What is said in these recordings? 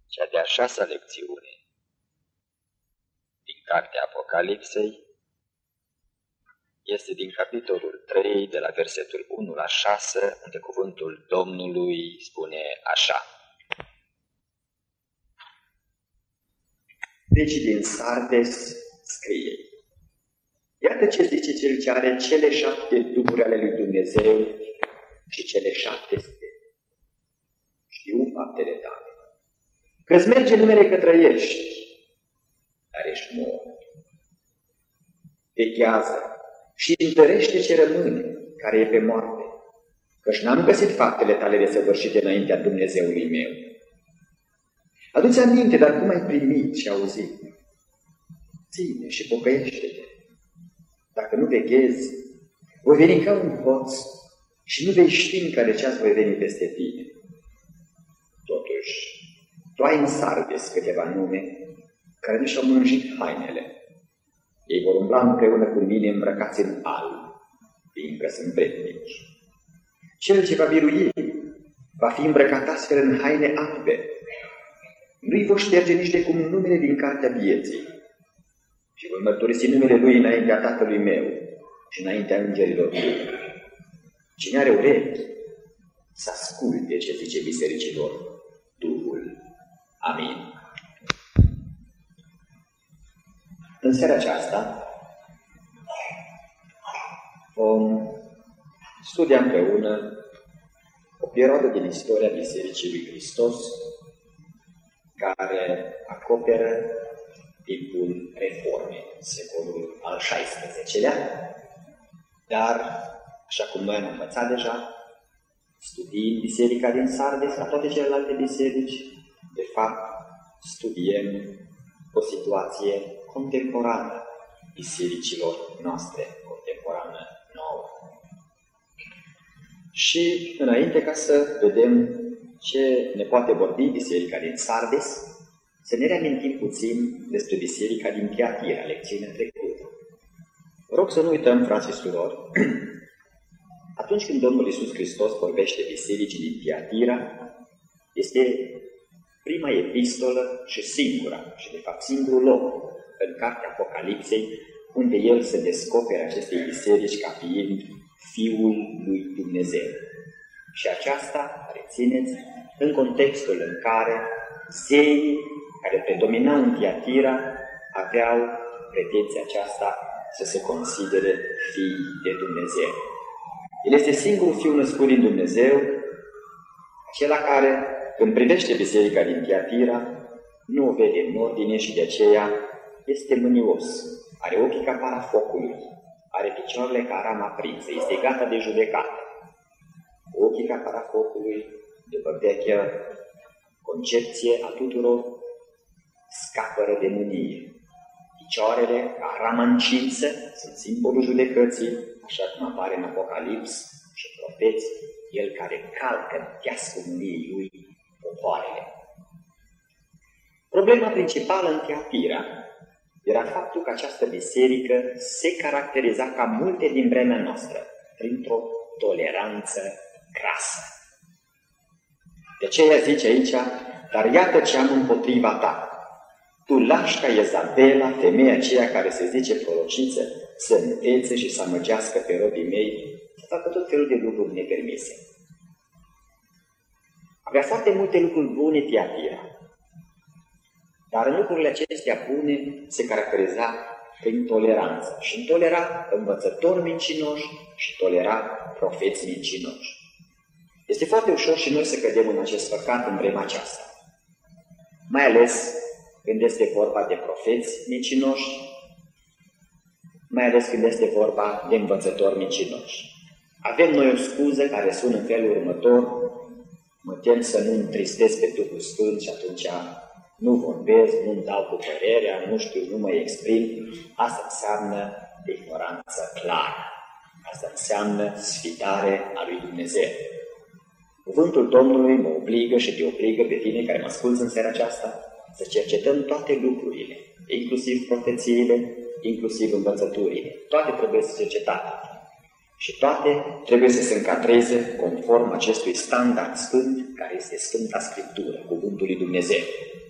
Cea de-a 6-a lecțiune din Cartea Apocalipsei este din capitolul 3, de la versetul 1 la 6, unde cuvântul Domnului spune așa. Deci din Sardes scrie: iată ce zice cel ce are cele 7 duhuri ale lui Dumnezeu și cele 7 stele. Știu faptele tale, că-ți merge numele că trăiești, dar ești mort. Vechează și întărește ce rămâne, care e pe moarte, căci n-am găsit faptele tale desăvârșite înaintea Dumnezeului meu. Adu-ți aminte, dar cum ai primit și auzit? Ține și pocăiește-te. Dacă nu veghezi, voi veni ca un hoț și nu vei ști în care ceas voi veni peste tine. Totuși, tu ai în Sardes câteva nume care nu și-au mânjit hainele. Ei vor umbla împreună cu mine îmbrăcați în alb, fiindcă sunt vrednici. Cel ce va birui va fi îmbrăcat astfel în haine albe. Nu-i vor șterge nici de cum numele din cartea vieții și voi mărturisi numele lui înaintea Tatălui meu și înaintea îngerilor lui. Cine are urechi, să asculte ce zice bisericilor Duhul. Amin. În seara aceasta vom studia împreună o perioadă din istoria Bisericii lui Hristos care acoperă timpul Reformei, secolul al XVI-lea, dar, așa cum noi am învățat deja, studiind Biserica din Sardes, ca toate celelalte biserici, de fapt, studiem o situație contemporană bisericilor noastre, contemporană nouă. Și înainte ca să vedem ce ne poate vorbi Biserica din Sardes, să ne reamintim puțin despre Biserica din Tiatira, lecțiunea trecută. Rog să nu uităm, frați și surori, atunci când Domnul Iisus Hristos vorbește bisericii din Tiatira, este prima epistolă și singura, și de fapt singurul loc în Cartea Apocalipsei, unde El se descoperă acestei biserici ca fiind Fiul lui Dumnezeu. Și aceasta, rețineți, în contextul în care zeii care predominau în Tiatira aveau pretenția aceasta să se considere fii de Dumnezeu. El este singurul Fiu născut din Dumnezeu, acela care, când privește biserica din Tiatira, nu o vede în ordine și de aceea este mânios. Are ochii ca para focului, are picioarele ca rama aprinsă, este gata de judecată. Ochii ca para focului, după vechea concepție a tuturor, scapără de mânie. Picioarele ca rama încinsă sunt simbolul judecății, așa cum apare în Apocalips și profeți, el care calcă în teasul mâniei lui popoarele. Problema principală în Tiatira era faptul că această biserică se caracteriza ca multe din vremea noastră printr-o toleranță crasă. De aceea zice aici: dar iată ce am împotriva ta. Tu lași ca Izabela, femeia aceea care se zice prorociță, să învețe și să amăgească pe robii mei, să facă tot felul de lucruri nepermise. Avea foarte multe lucruri bune Tiatira, dar în lucrurile acestea bune se caracteriza prin toleranță și tolera învățători mincinoși și tolera profeți mincinoși. Este foarte ușor și noi să cădem în acest păcat în vremea aceasta, mai ales când este vorba de profeți mincinoși, mai ales când este vorba de învățători mincinoși. Avem noi o scuză care sună în felul următor: mă tem să nu întristez pe Duhul Sfânt și atunci nu vorbesc, nu-mi dau cu părerea, nu știu, nu mă exprim. Asta înseamnă ignoranță clară. Asta înseamnă sfidare a lui Dumnezeu. Cuvântul Domnului mă obligă și te obligă pe tine care mă asculți în seara aceasta să cercetăm toate lucrurile, inclusiv profețiile, inclusiv învățăturile. Toate trebuie să cercetate și toate trebuie să se încadreze conform acestui standard sfânt care este Sfânta Scriptură, Cuvântul lui Dumnezeu.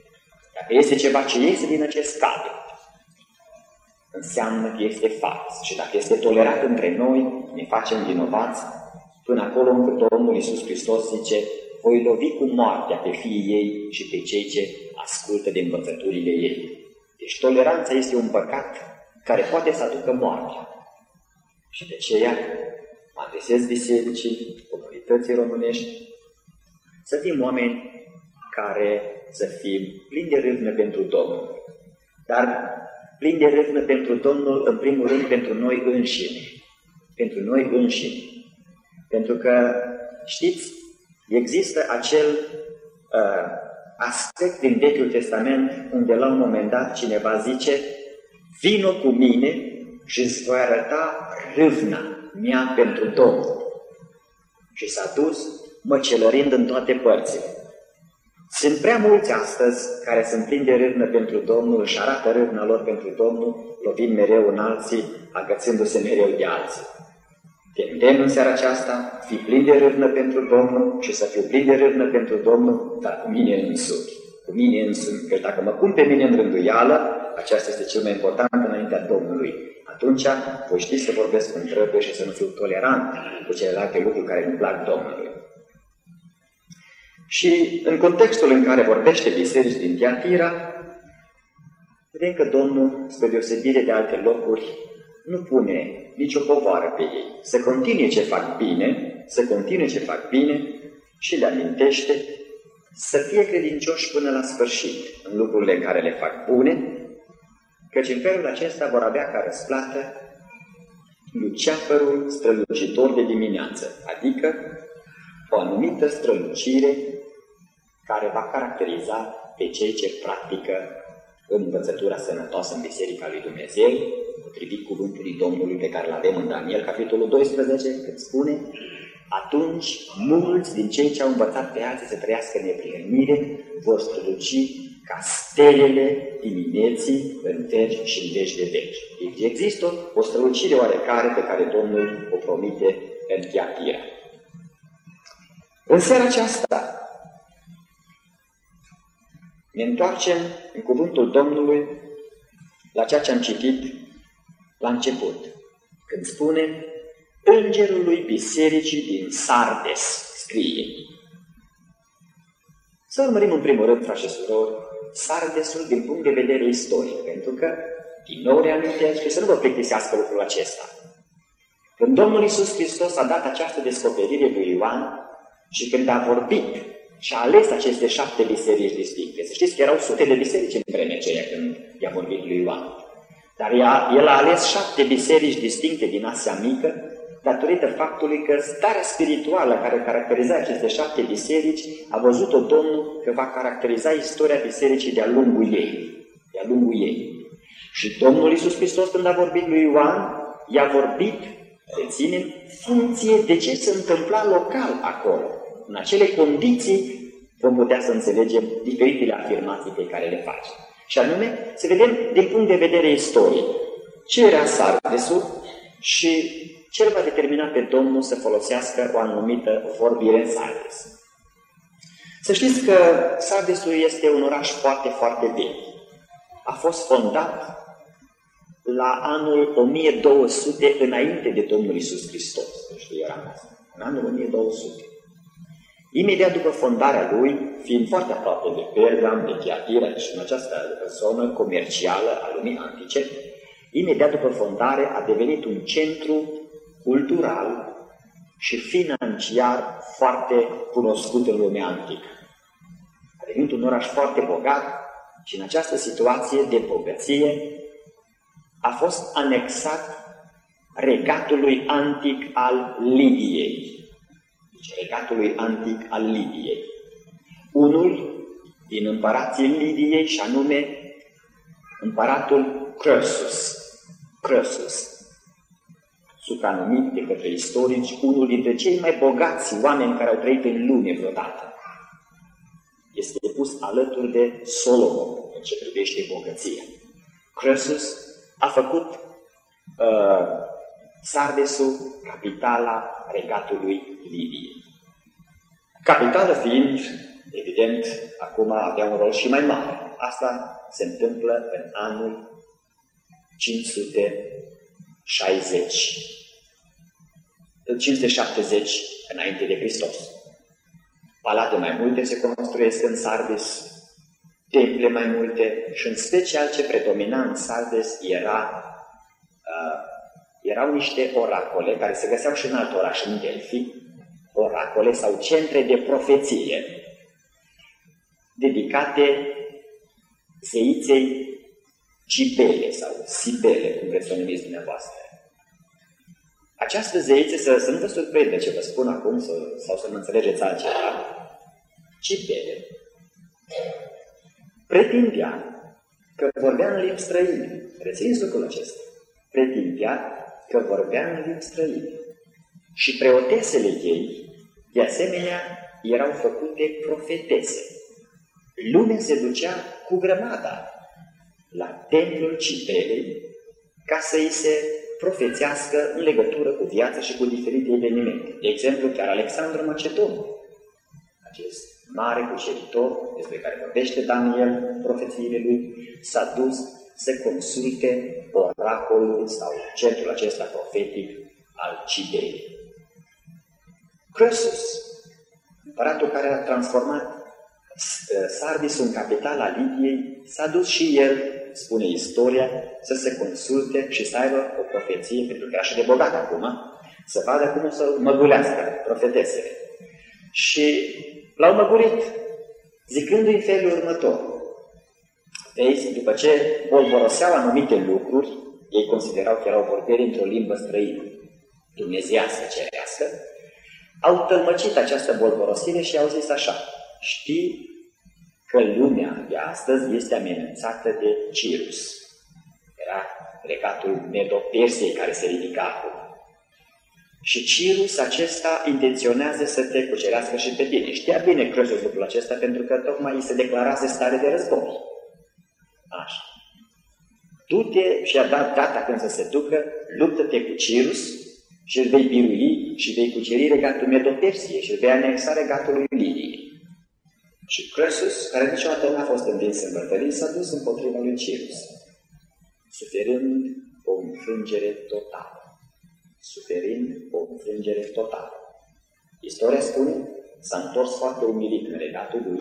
Dacă este ceva ce iese din acest cadru, înseamnă că este fals. Și dacă este tolerat între noi, ne facem vinovați până acolo încât Domnul Iisus Hristos zice: voi lovi cu moartea pe fiii ei și pe cei ce ascultă de învățăturile ei. Deci toleranța este un păcat care poate să aducă moartea. Și de aceea mă adresez bisericii, comunității românești, să fim oameni care să fim plini de râvnă pentru Domnul. Dar plini de râvnă pentru Domnul, în primul rând, pentru noi înșine. Pentru noi înșine. Pentru că, știți, există acel aspect din Vechiul Testament unde la un moment dat cineva zice: vino cu mine și îți voi arăta râvna mea pentru Domnul. Și s-a dus măcelărind în toate părțile. Sunt prea mulți astăzi care sunt plini de râvnă pentru Domnul, își arată râvna lor pentru Domnul, lovind mereu în alții, agățându-se mereu de alții. Te îndemn în seara aceasta, fii plin de râvnă pentru Domnul și să fiu plin de râvnă pentru Domnul, dar cu mine însumi. Cu mine însumi, că dacă mă pun pe mine în rânduială, aceasta este cel mai important înaintea Domnului. Atunci voi ști să vorbesc cum trebuie și să nu fiu tolerant cu celelalte lucruri care nu plac Domnului. Și în contextul în care vorbește biserici din Tiatira, vedem că Domnul, spre deosebire de alte locuri, nu pune nicio povară pe ei. Să continue ce fac bine, și le amintește să fie credincioși până la sfârșit în lucrurile în care le fac bune, căci în felul acesta vor avea ca răsplată luceafărul strălucitor de dimineață, adică o anumită strălucire care va caracteriza pe cei ce practică învățătura sănătoasă în Biserica lui Dumnezeu, potrivit cuvântului Domnului pe care îl avem în Daniel, capitolul 12, când spune: atunci mulți din cei ce au învățat pe alții să trăiască în neprihănire vor străluci ca stelele dimineții în veci și în veci de veci. Deci există o strălucire oarecare pe care Domnul o promite în Tiatira. În seara aceasta ne întoarcem în cuvântul Domnului la ceea ce am citit la început, când spune: Îngerul lui bisericii din Sardes scrie. Să urmărim în primul rând, frați și surori, Sardesul din punct de vedere istoric, pentru că, din nou reamintesc, și să nu vă plictisească lucrul acesta. Când Domnul Iisus Hristos a dat această descoperire lui Ioan și când a vorbit și a ales aceste 7 biserici distincte, să știți că erau sute de biserici în vremea aceea când i-a vorbit lui Ioan, dar el a ales 7 biserici distincte din Asia Mică, datorită faptului că starea spirituală care caracteriza aceste 7 biserici, a văzut-o Domnul că va caracteriza istoria bisericii de-a lungul ei. Și Domnul Iisus Hristos, când a vorbit lui Ioan, i-a vorbit, reținem, funcție de ce se întâmpla local acolo. În acele condiții vom putea să înțelegem diferitele afirmații pe care le face. Și anume, să vedem din punct de vedere istoric ce era Sardesul și ce va determina pe Domnul să folosească o anumită vorbire în Sardes. Să știți că Sardesul este un oraș foarte, foarte vechi. A fost fondat la anul 1200 înainte de Domnul Iisus Hristos. Nu știu, era în anul 1200. Imediat după fondarea lui, fiind foarte aproape de Pergam, de Tiatira și în această zonă comercială a lumii antice, imediat după fondare a devenit un centru cultural și financiar foarte cunoscut în lumea antică. A devenit un oraș foarte bogat și în această situație de bogăție a fost anexat regatului antic al Lidiei. Deci regatului antic al Lidiei. Unul din împărații Lidiei, și anume împăratul Croesus, supranumit de către istorici unul dintre cei mai bogați oameni care au trăit în lume vreodată. Este pus alături de Solomon în ce privește bogăția. Croesus a făcut Sardesul capitala regatului Lidiei. Capitală fiind, evident, acum avea un rol și mai mare. Asta se întâmplă în anul 570 înainte de Hristos. Palate mai multe se construiesc în Sardis, temple mai multe și în special ce predomina în Sardes erau niște oracole care se găseau și în alt oraș, în Delphi, oracole sau centre de profeție dedicate zeiței Cibele sau Sibele, cum vreți să o numiți dumneavoastră. Această zeiță, să nu vă surprindă ce vă spun acum sau să nu înțelegeți altceva, Cibele pretindea că vorbea în limbi străine. Rețineți lucrul acesta. Pretindea că vorbea în limbi străine. Și preotesele ei, de asemenea, erau făcute profetese. Lumea se ducea cu grămada la templul Cibelei ca să îi se profețească în legătură cu viața și cu diferite evenimente. De exemplu, chiar Alexandru Macedonul, acest mare cuceritor despre care vorbește Daniel, profețiile lui, s-a dus să consulte oracolul sau centrul acesta profetic al Cibelei. Croesus, împăratul care a transformat Sardisul în capitala Lidiei, s-a dus și el, spune istoria, să se consulte și să aibă o profeție, pentru că era așa de bogat acum, să vadă cum o să măgulească profetesele. Și l-au măgurit, zicându-i în felul următor. Vezi, după ce bolboroseau anumite lucruri, ei considerau că erau vorbiri într-o limbă străină, dumnezeiască, cerească, au tălmăcit această bolborosire și au zis așa: știi că lumea de astăzi este amenințată de Cirus. Era regatul Medo-Persiei care se ridica acum. Și Cirus acesta intenționează să te cucerească și pe tine. Știa bine Croesus lucrul acesta pentru că tocmai îi se declarase stare de război. Așa. Du-te și a dat data când să se ducă, luptă-te cu Cirus și îl vei birui și vei cuceri regatul Medo-Persiei și îl vei anexa regatul lui Lidiei. Și Croesus, care niciodată n-a fost învins în bătălii, s-a dus împotriva lui Cirus, suferind o înfrângere totală. Istoria spune, s-a întors foarte umilit în regatul lui,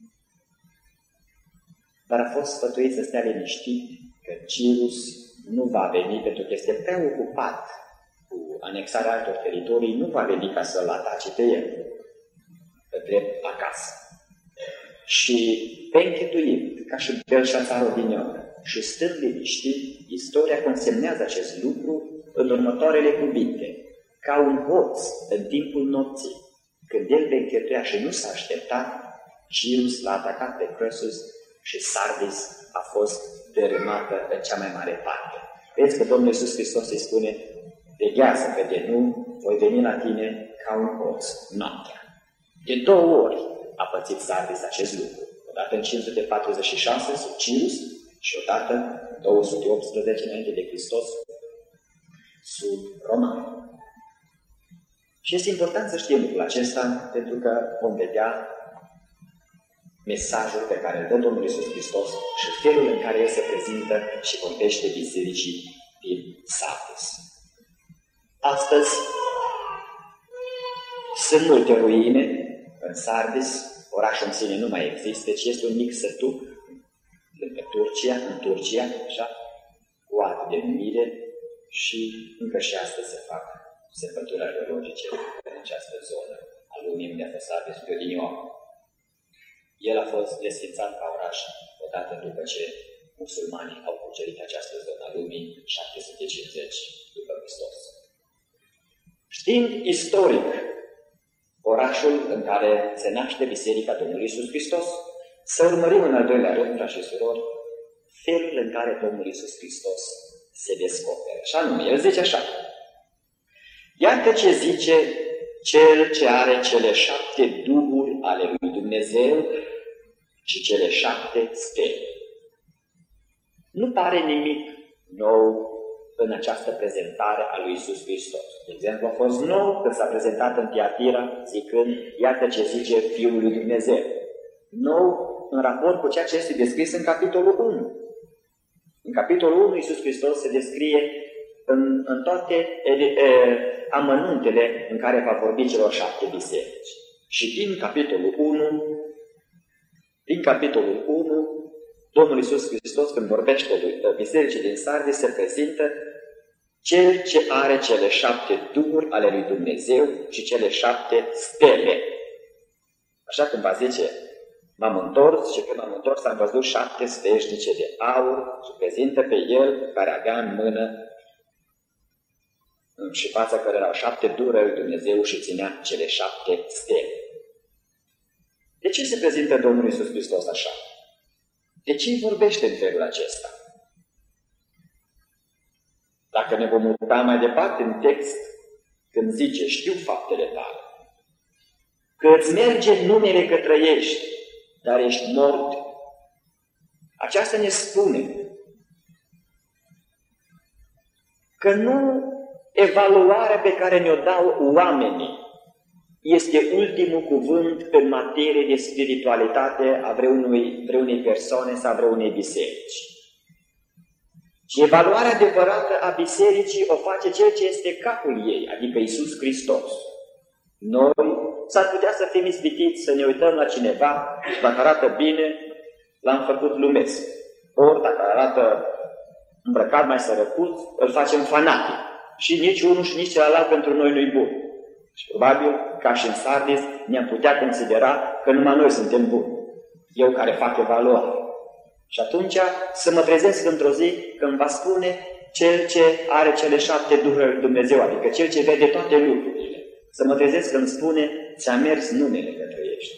dar a fost sfătuit să stea liniștit că Cirus nu va veni pentru că este prea ocupat cu anexarea altor teritorii, nu va veni ca să-l atace pe el, pe drept acasă. Și pe închetuit, ca și Belșațar Odinion, și stând liniștit, istoria consemnează acest lucru în următoarele cuvinte: ca un hoț în timpul nopții, când el pe închetuia și nu s-a așteptat, Cirus l-a atacat pe Croesus și Sardis a fost dărâmată în cea mai mare parte. Vezi că Domnul Iisus Hristos îi spune: veghează că de nu voi veni la tine ca un hoț noaptea. De 2 ori a pățit Sardis acest lucru. Odată în 546 sub Cirus și odată în 218 înainte de Hristos sub Romani. Și este important să știm lucrul acesta pentru că vom vedea mesajul pe care îl dă Domnul Iisus Hristos și felul în care El se prezintă și vorbește bisericii din Sardis. Astăzi sunt multe ruine în Sardis, orașul în sine nu mai există, ci este un mic sătuc lângă Turcia, în Turcia, așa, cu alte denumire și încă și astăzi se fac sărbători arheologice în această zonă a lumii unde a fost Sardis de odinioară. El a fost desfințat ca oraș odată după ce musulmanii au cucerit această zonă a lumii 750 după Hristos. Știind istoric orașul în care se naște Biserica Domnului Iisus Hristos, să urmărim în al doilea rând, frați și surori, felul în care Domnul Iisus Hristos se descoperă. Așa nume, El zice așa: iată ce zice Cel ce are cele 7 duhuri ale lui Dumnezeu și cele 7 stele. Nu pare nimic nou în această prezentare a lui Iisus Hristos. De exemplu, a fost nou când s-a prezentat în Tiatira zicând: iată ce zice Fiul lui Dumnezeu. Nou în raport cu ceea ce este descris în capitolul 1. În capitolul 1, Iisus Hristos se descrie în toate amănuntele în care va vorbi celor 7 biserici. Și din capitolul 1, Domnul Iisus Hristos, când vorbește lui bisericii din Sardis, se prezintă Cel ce are cele 7 duhuri ale lui Dumnezeu și cele 7 stele. Așa când va zice, m-am întors și când m-am întors am văzut 7 sfeșnice de aur și prezintă pe el care avea în mână și fața care erau 7 duhuri ale lui Dumnezeu și ținea cele 7 stele. De ce se prezintă Domnul Iisus Hristos așa? De ce vorbește în felul acesta? Dacă ne vom uita mai departe în text, când zice, știu faptele tale, că îți merge numele că trăiești, dar ești mort, aceasta ne spune că nu evaluarea pe care ne-o dau oamenii este ultimul cuvânt în materie de spiritualitate a vreunei persoane sau a vreunei biserici. Și evaluarea adevărată a bisericii o face cel ce este capul ei, adică Iisus Hristos. Noi s-ar putea să fim ispitiți să ne uităm la cineva și dacă arată bine, l-am făcut lumesc. Ori dacă arată îmbrăcat mai sărăcuț, îl facem fanatic. Și nici unul și nici celălalt pentru noi nu-i bun. Și probabil, ca și în Sardis, ne-am putea considera că numai noi suntem buni. Eu care fac evaluare. Și atunci să mă trezesc într-o zi când va spune cel ce are cele 7 duhuri lui Dumnezeu, adică cel ce vede toate lucrurile. Să mă trezesc când spune, ți-a mers numele că trăiești.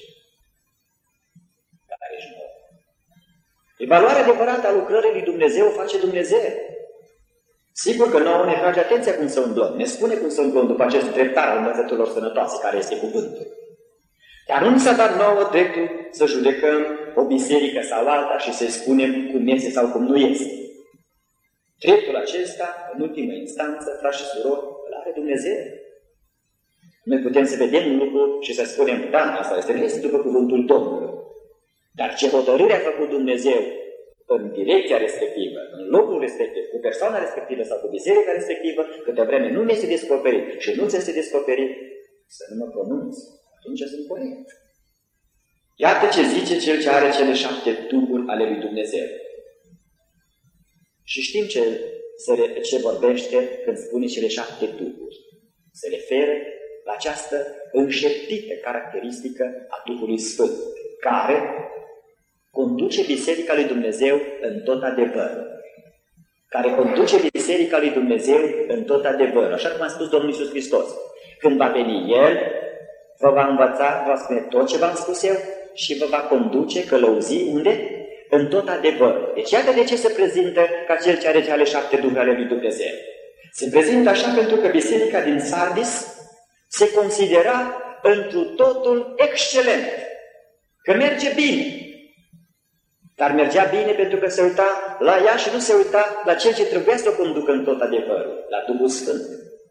Dar ești mort. Evaluarea adevărată a lucrării lui Dumnezeu o face Dumnezeu. Sigur că nouă ne trage atenția cum să umblăm. Ne spune cum să umblăm după acest dreptar al învățăturilor sănătoase, care este cuvântul. Dar nu ni s-a dat nouă dreptul să judecăm o biserică sau alta și să-i spunem cum este sau cum nu este. Dreptul acesta, în ultimă instanță, frați și surori, îl are Dumnezeu. Noi putem să vedem un lucru și să spunem, da, asta este după cuvântul Domnului. Dar ce hotărâre a făcut Dumnezeu în direcția respectivă, în locul respectiv, cu persoana respectivă sau cu biserica respectivă, câte vreme nu mi este descoperit și nu ți este descoperit, să nu mă pronunț. Atunci sunt corect. Iată ce zice cel ce are cele 7 duhuri ale lui Dumnezeu. Și știm ce vorbește când spune cele 7 duhuri. Se referă la această înșeptită caracteristică a Duhului Sfânt, care conduce Biserica lui Dumnezeu în tot adevărul. Care conduce Biserica lui Dumnezeu în tot adevărul. Așa cum a spus Domnul Iisus Hristos. Când va veni El, vă va învăța, vă va spune tot ce v-am spus eu și vă va conduce, călăuzi, unde? În tot adevărul. Deci iată de ce se prezintă ca cel ce are cele 7 duhuri ale lui Dumnezeu. Se prezintă așa pentru că biserica din Sardis se considera întru totul excelent. Că merge bine. Dar mergea bine pentru că se uita la ea și nu se uita la cel ce trebuia să o conducă în tot adevărul, la Duhul Sfânt.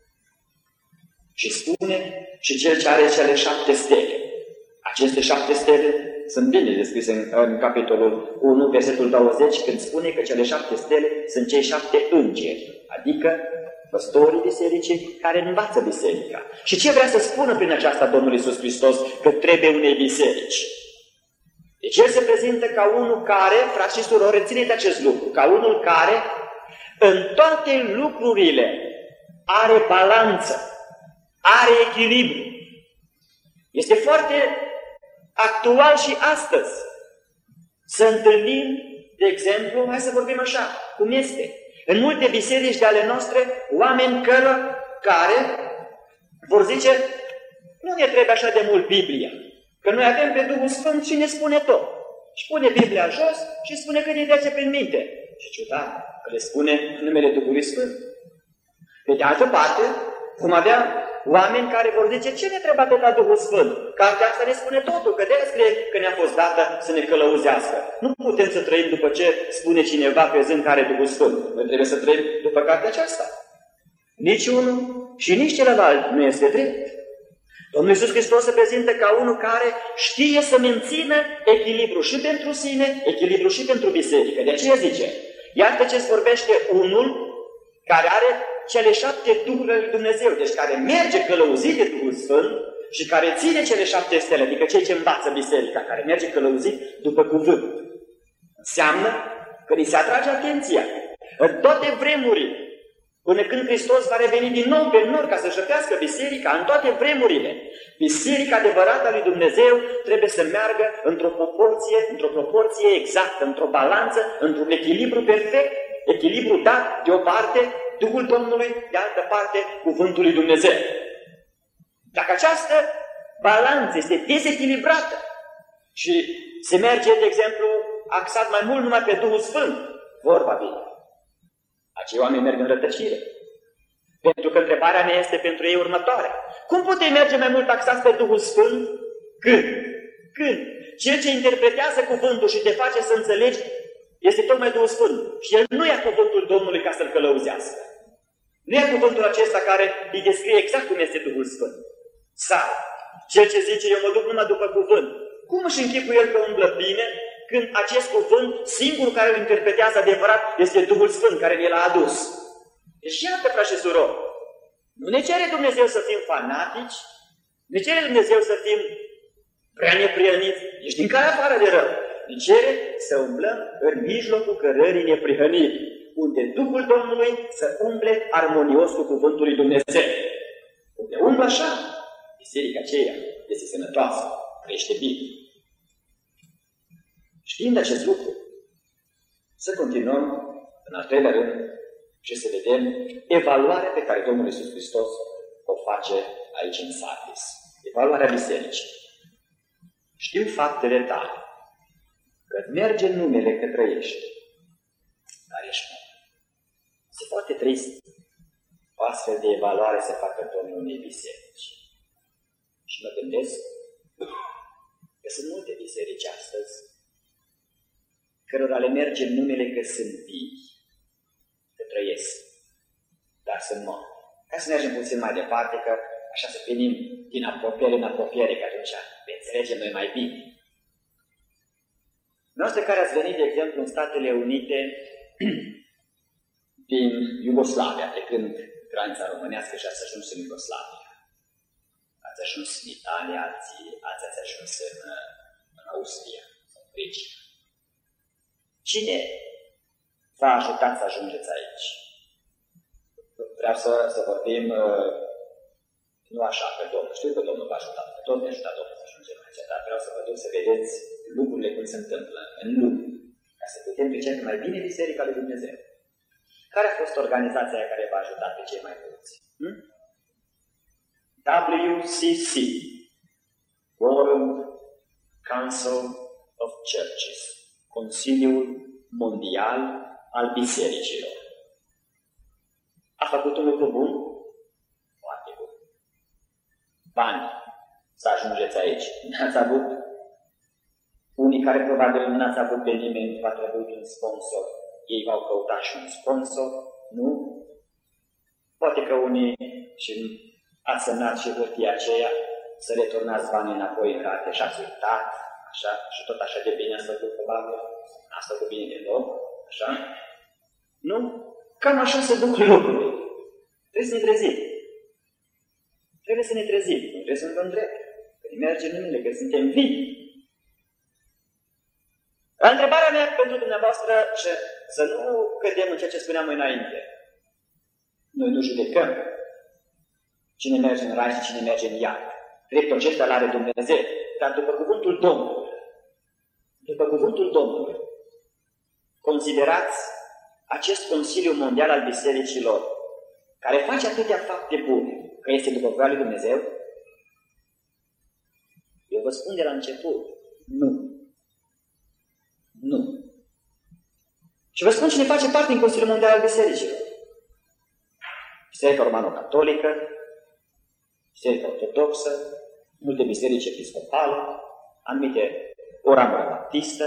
Și spune și cel ce are cele 7 stele. Aceste 7 stele sunt bine descrise în capitolul 1, versetul 20, când spune că cele 7 stele sunt cei 7 îngeri, adică păstorii bisericii care învață biserica. Și ce vrea să spună prin aceasta Domnul Iisus Hristos? Că trebuie unei biserici. Deci El se prezintă ca unul care, frați și surori, rețineți acest lucru, ca unul care în toate lucrurile are balanță, are echilibru. Este foarte actual și astăzi să întâlnim, de exemplu, hai să vorbim așa, cum este. În multe biserici de ale noastre, oameni care vor zice, nu ne trebuie așa de mult Biblia, că noi avem pe Duhul Sfânt și ne spune tot. Și pune Biblia jos și spune că ne trece prin minte. Și ciudat, că le spune numele Duhului Sfânt. Pe de altă parte, cum avea oameni care vor zice, ce ne trebuie atâta Duhul Sfânt? Cartea asta ne spune totul, că de-aia scrie că ne-a fost dată să ne călăuzească. Nu putem să trăim după ce spune cineva crezând că are Duhul Sfânt. Noi trebuie să trăim după cartea aceasta. Nici unul și nici celălalt nu este drept. Domnul Iisus Hristos se prezintă ca unul care știe să mențină echilibru și pentru sine, echilibru și pentru biserică. De aceea zice, iată ce-ți vorbește unul care are cele 7 duhuri ale lui Dumnezeu, deci care merge călăuzit de Duhul Sfânt și care ține cele 7 stele, adică cei ce învață biserica, care merge călăuzit după cuvânt. Înseamnă că ni se atrage atenția în toate vremurile, până când Hristos va reveni din nou pe nor ca să șăpească biserica, în toate vremurile. Biserica adevărată a lui Dumnezeu trebuie să meargă într-o proporție exactă, într-o balanță, într-un echilibru perfect, echilibru dat de o parte Duhul Domnului, de altă parte Cuvântul lui Dumnezeu. Dacă această balanță este dezechilibrată și se merge, de exemplu, axat mai mult numai pe Duhul Sfânt, vorba bine, acei oameni merg în rătăcire. Pentru că întrebarea mea este pentru ei următoarea. Cum putem merge mai mult axați pe Duhul Sfânt? Când? Cel ce interpretează cuvântul și te face să înțelegi este tocmai Duhul Sfânt. Și el nu ia cuvântul Domnului ca să-l călăuzească. Nu ia cuvântul acesta care îi descrie exact cum este Duhul Sfânt. Sau, cel ce zice, eu mă duc numai după cuvânt. Cum își închipuie el că umblă bine când acest cuvânt, singurul care îl interpretează adevărat, este Duhul Sfânt care ne l-a adus? Deci iată, frați și surori, nu ne cere Dumnezeu să fim fanatici, ne cere Dumnezeu să fim prea neprihăniți, nici din care afară de rău. Ne cere să umblăm în mijlocul cărării neprihănirii, unde Duhul Domnului să umble armonios cu cuvântul lui Dumnezeu. Unde umblă așa, biserica aceea este sănătoasă, crește bine. Știind acest lucru, să continuăm în al treilea rând și să vedem evaluarea pe care Domnul Iisus Hristos o face aici în Sardis. Evaluarea bisericii. Știu faptele tale, că merge în numele că trăiești, dar ești mort. Se poate trăi o astfel de evaluare să facă Domnul unei biserici. Și mă gândesc că sunt multe biserici astăzi cărora le merge în numele că sunt vii, că trăiesc, dar sunt morți. Ca să mergem puțin mai departe, că așa să venim din apropiere în apropiere, că atunci le înțelegem noi mai bine. Noastră care ați venit, de exemplu, în Statele Unite din Iugoslavia, trecând granița românească și ați ajuns în Iugoslavia. Ați ajuns în Italia, alții ați ajuns în Austria sau Grecia. Cine v-a ajutat să ajungeți aici? Vreau să vorbim nu așa pe Domnul. Știu că Domnul v-a ajutat, că tot ne-a ajutat Domnul să ajungem aici, dar vreau să vă duc să vedeți lucrurile cum se întâmplă în lume, ca să putem pricepe mai bine Biserica lui Dumnezeu. Care a fost organizația care v-a ajutat pe cei mai mulți? WCC, World Council of Churches, Consiliul Mondial al Bisericilor. A făcut un lucru bun? Foarte bun. Bani să ajungeți aici. N-ați avut? Unii care probabil n-ați avut pe nimeni, v-a trebuit un sponsor. Ei v-au căutat și un sponsor, nu? Poate că unii și ați semnat și hârtia aceea să returnați banii înapoi în rate și ați uitat, așa, și tot așa de bine ați făcut, probabil, ați făcut bine de loc, așa? Nu? Cam așa se duc lucrurile. Trebuie să ne trezim. Trebuie să ne trezim. Nu trebuie să ne dăm drept. Că ne merge numele, că suntem vii. La întrebarea mea pentru dumneavoastră, și să nu cădem în ceea ce spuneam mai înainte. Noi nu judecăm cine merge în rai și cine merge în iad. Dreptul acesta îl are Dumnezeu. Dar după cuvântul Domnului, considerați acest Consiliu Mondial al Bisericilor, care face atâtea fapte bune, că este după voia lui Dumnezeu? Eu vă spun de la început, nu. Nu. Și vă spun cine face parte din Consiliul Mondial al Bisericilor. Biserica Romano-Catolică, Biserica Ortodoxă, multe biserici episcopale, anumite o ramură baptistă.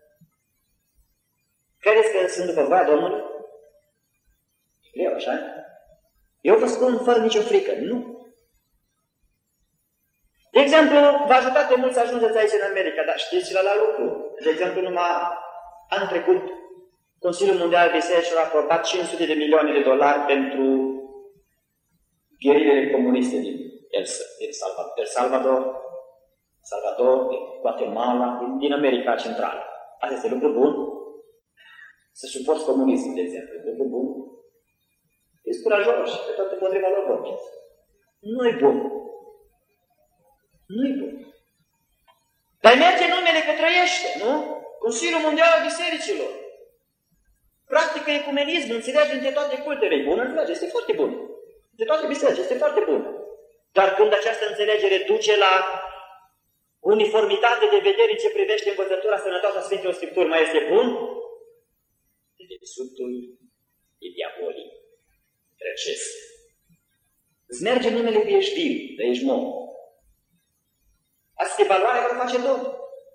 Credeți că sunt după voia Domnului? E greu, așa? Eu vă spun fără nicio frică, nu. De exemplu, v-a ajutat de mult să ajungeți aici în America, dar știți la lucru. De exemplu, numai anul trecut, Consiliul Mondial de Bisericilor a aprobat 500 de milioane de dolari pentru gherilele comuniste din El Salvador, din Guatemala, din America Centrală. Asta este lucru bun. Să suporți comunismul, de exemplu, lucru bun. Ești curajos și pe toate împotriva lor vorbiți. Nu e bun. Nu e bun. Dar merge numele că trăiește, nu? Consiliul Mondial al Bisericilor. Practică ecumenism, înțelege între toate cultele. E bună, înțelege, este foarte bun. De toate bisericile, este foarte bun. Dar când această înțelegere duce la uniformitate de vedere în ce privește învățătura sănătoasă a Sfintelor Scripturi, mai este bun? Dedesutul e diabolic, răcesc. Îți merge numele că ești viu, dar ești mort. Asta este valoarea care o face Domnul.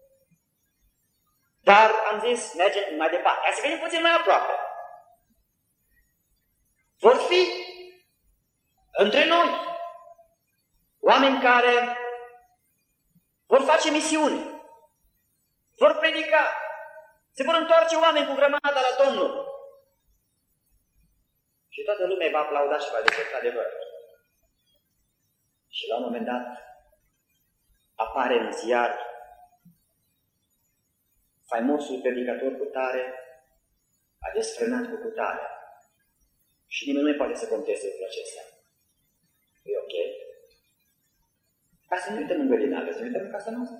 Dar am zis, mergem mai departe. Hai să venim puțin mai aproape. Vor fi între noi oameni care vor face misiune, vor predica, se vor întoarce oameni cu grămada la Domnul. Și toată lumea va aplauda și va zice, adevăr. Și la un moment dat apare în ziar faimosul predicator cu tare a desfrânat cu cutare. Și nimeni nu poate să conteste lucrul acesta. E ok? Ca să nu uităm în grădină, să nu uităm în casa noastră.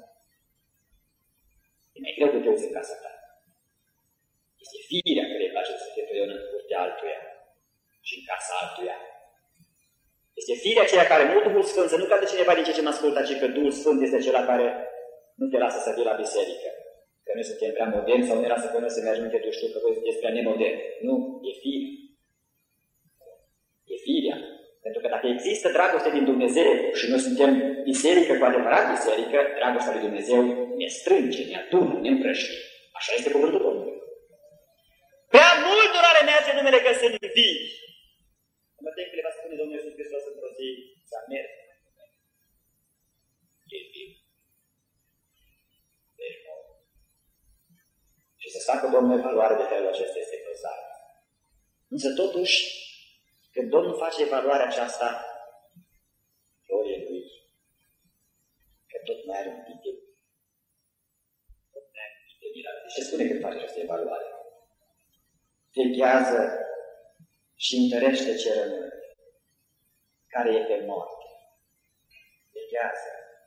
E mai greu că te uiți în casa ta. Este firea care îi place să te tăionă în curtea altuia și în casa altuia. Este firea aceea care nu Duhul Sfânt, să nu cade cineva din ce mă ascultă, ci că Duhul Sfânt este acela care nu te lasă să vii la biserică. Că noi suntem prea moderni sau nu era să până să mergi, nu te duci tu, că voi sunteți prea nemodern. Nu, e firea. E firea. Pentru că dacă există dragoste din Dumnezeu și noi suntem biserică, cu adevărat biserică, dragostea lui Dumnezeu ne strânge, ne adună, ne împrăștie. Așa este cuvântul Domnului. Prea multor are merge numele că sunt vii. Mă tem că le va spune Domnul Iisus Hristos într-o zi să merg. E viu. Deci, și să facă Domnul evaluare de felul acesta este grozav. Însă totuși, când Domnul face evaluarea aceasta, glorie Lui, că tot mai are un pic de mirare. De ce spune când face această evaluare? Veghează și întărește ce rămâne, care e pe moarte. Veghează.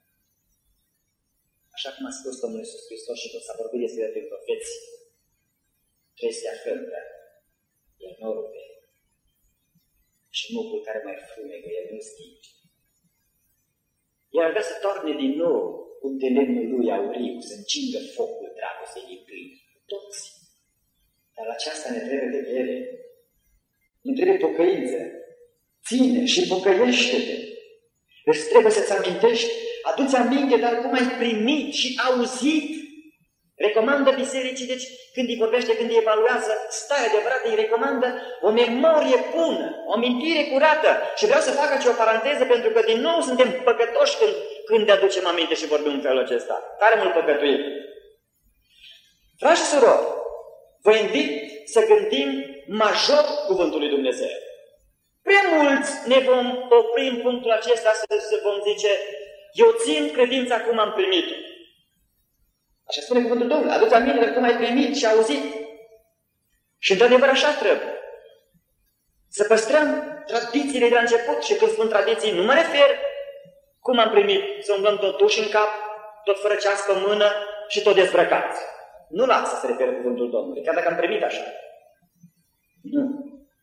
Așa cum a spus Domnul Iisus Hristos și tot s-a vorbit despre prin profeți, trestea frântă, el nu rupe. Și mucul care mai frumegă, el nu stinge. El ar vrea să torne din nou unde lemnul lui auriu, să încingă focul dragostei din plin. Toți. Dar aceasta ne trebuie de vere. Ne trebuie pocăință. Ține și pocăiește-te. Îți trebuie să-ți amintești, adu-ți aminte, dar cum ai primit și auzit. Recomandă bisericii, deci când îi vorbește, când îi evaluează, starea adevărată, îi recomandă o memorie bună, o amintire curată. Și vreau să fac aici o paranteză, pentru că din nou suntem păcătoși când ne aducem aminte și vorbim în felul acesta. Tare mult păcătuim. Dragi și surori, vă invit să gândim major cuvântul lui Dumnezeu. Prea mulți ne vom opri în punctul acesta să vom zice, eu țin credința cum am primit-o. Așa spune cuvântul Domnului. Adu-ți aminte de cum ai primit și auzit. Și într-adevăr așa trebuie. Să păstrăm tradițiile de la început. Și când spun tradiții, nu mă refer cum am primit. Să umblăm tot duși în cap, tot fără ceas pe mână și tot dezbrăcați. Nu la asta se referă cuvântul Domnului, chiar dacă am primit așa. Nu.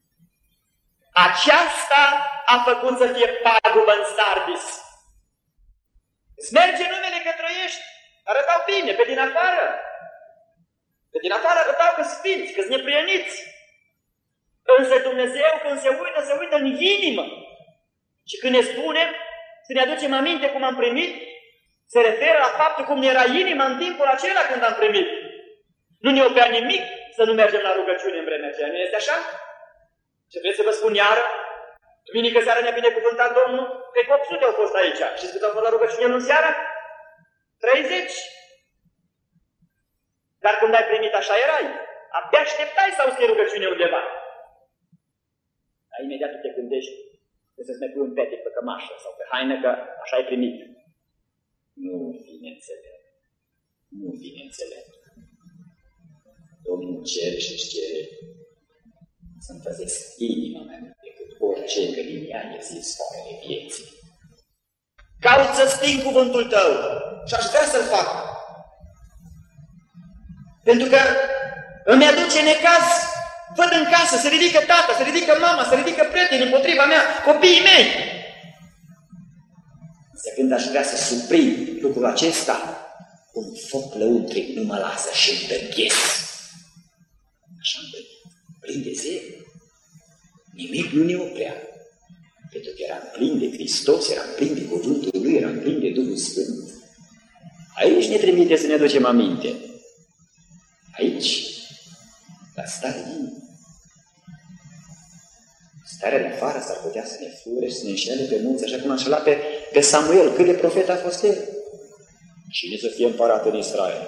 Aceasta a făcut să fie pagubă în Sardis. Îți merge numele că trăiești. Arătau bine, pe din afară. Pe din afară arătau că sfinți, că-s neprieniți. Însă Dumnezeu, când se uită în inimă. Și când ne spune, să ne aducem aminte cum am primit, se referă la faptul cum era inima în timpul acela când am primit. Nu ne oprea nimic să nu mergem la rugăciune în vremea aceea. Nu este așa? Ce vreți să vă spun iară? Duminică seara ne-a binecuvântat Domnul, pe 800 au fost aici. Și cât au fost la rugăciune în seara? 30. Dar când ai primit, așa erai. Abia așteptai să auzi rugăciune undeva. Dar imediat tu te gândești că să-ți mai pui un petec pe cămașă sau pe haină, că așa ai primit. Nu vine înțelept. Nu vine înțelept. Domnul cere și își cere să-mi păzesc inima mea decât orice încă din ea e zis soarele vieții. Caut să sting cuvântul tău și aș vrea să-l fac. Pentru că îmi aduce necaz. Văd în casă, se ridică tata, se ridică mama, se ridică prietenii împotriva mea, copiii mei. Însă când aș vrea să suprind lucrul acesta, un foc lăuntric nu mă lasă și îndărghez. Așa plin de zel. Nimic nu ne oprea. Pentru că eram plin de Hristos, eram plin de cuvântul Lui, eram plin de Duhul Sfânt. Aici ne trimite să ne aducem aminte. Aici, la starea din. Starea de afară s-ar putea să ne fure și să ne înșele pe mulți, așa cum a înșelat pe Samuel. Cât de profet a fost el? Cine să fie împărat în Israel?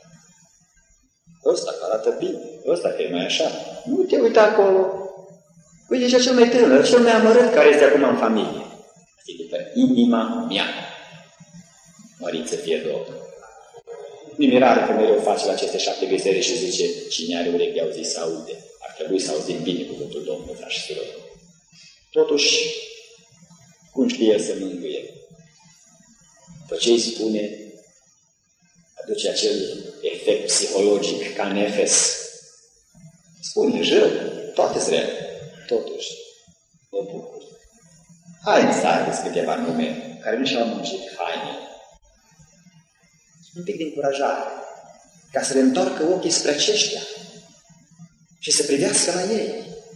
Ăsta că arată bine, ăsta că e mai așa. Nu te uita acolo. Uite, și cel mai tânăr, cel mai amărât care este acum în familie. Asta e după inima mea. Mărit să fie Domnul. Nu-i mirare că mereu face la aceste 7 biserici și zice, cine are urechi de auzit să aude. Ar trebui să auzim bine cuvântul Domnului, frați și surori. Totuși, cum știe el să mângâie? După ce îi spune, aduce acel efect psihologic ca în Efes. Spune, rău, toate-s rele. Totuși, mă bucur. Hai să arăți câteva nume care nu și-au muncit haine. Un pic de încurajare, ca să le întoarcă ochii spre aceștia și să privească la ei.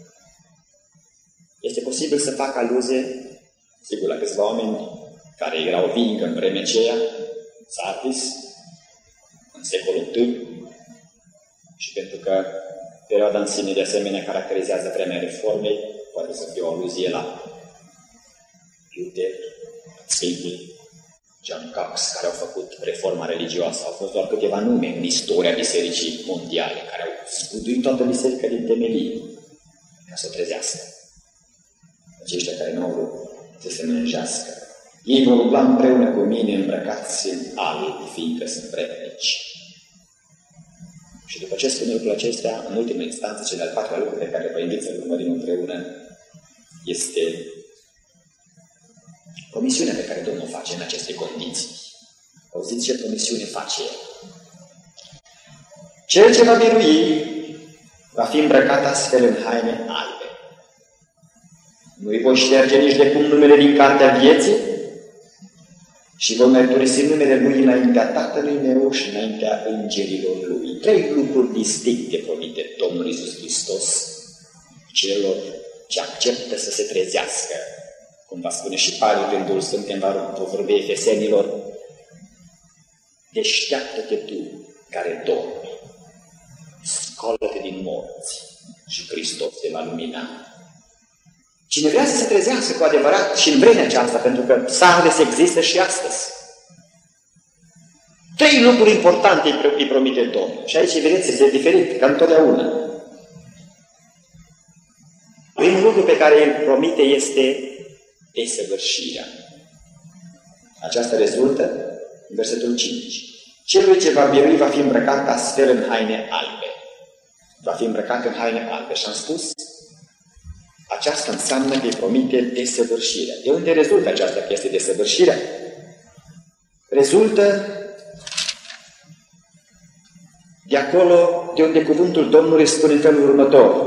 Este posibil să facă aluzie, sigur, la câțiva oameni care erau vii în vremea aceea, Sardis, în secolul I, și pentru că perioada în sine de asemenea caracterizează vremea Reformei, poate să fie o aluzie la Luther, Zwingli, John Cox, care au făcut reforma religioasă. Au fost doar câteva nume în istoria Bisericii Mondiale, care au scuduit toată biserica din temelie ca să o trezească. Aceștia care nu au vrut să se mânjească. Ei vor umbla împreună cu mine îmbrăcați în alb, fiindcă sunt vrednici. Și după ce spune lucrul acestea, în ultima instanță, cel de-al 4-lea lucru pe care vă invit să-l urmărim împreună, este promisiunea pe care Domnul o face în aceste condiții. Auziți ce promisiune face El. Cel ce va birui va fi îmbrăcat astfel în haine albe. Nu-i voi șterge nici de cum numele din cartea vieții și vom mărturisi numele Lui înaintea Tatălui meu și înaintea îngerilor Lui. 3 lucruri distincte promite Domnul Iisus Hristos celor ce acceptă să se trezească. Cum va spune și Pavel prin Duhul Sfânt când va vorbi Efesenilor, deșteaptă-te tu care dormi, scoală-te din morți și Hristos te va lumina. Cine vrea să se trezească cu adevărat și în vremea aceasta, pentru că Sardes există și astăzi. 3 lucruri importante îi promite Domnul. Și aici, vedeți, este diferit, ca întotdeauna. Primul lucru pe care îl promite este desăvârșirea. Aceasta rezultă în versetul 5. Celui ce va birui va fi îmbrăcat astfel în haine albe. Va fi îmbrăcat în haine albe. Și am spus, aceasta înseamnă că îi promite desăvârșirea. De unde rezultă aceasta că este desăvârșirea? Rezultă de acolo de unde cuvântul Domnului spune în felul următor.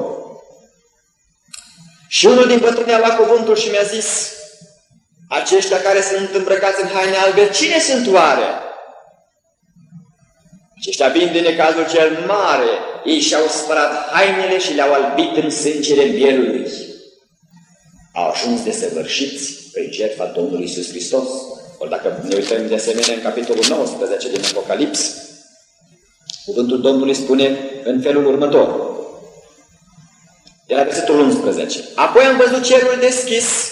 Și unul din bătrâni a luat cuvântul și mi-a zis, aceștia care sunt îmbrăcați în haine albe, cine sunt oare? Aceștia vin din necazul cel mare, ei și-au spălat hainele și le-au albit în sângele mielului. Au ajuns desăvârșiți prin jertfa Domnului Iisus Hristos. Ori dacă ne uităm de asemenea în capitolul 19 din Apocalips, cuvântul Domnului spune în felul următor, de la versetul 11. Apoi am văzut cerul deschis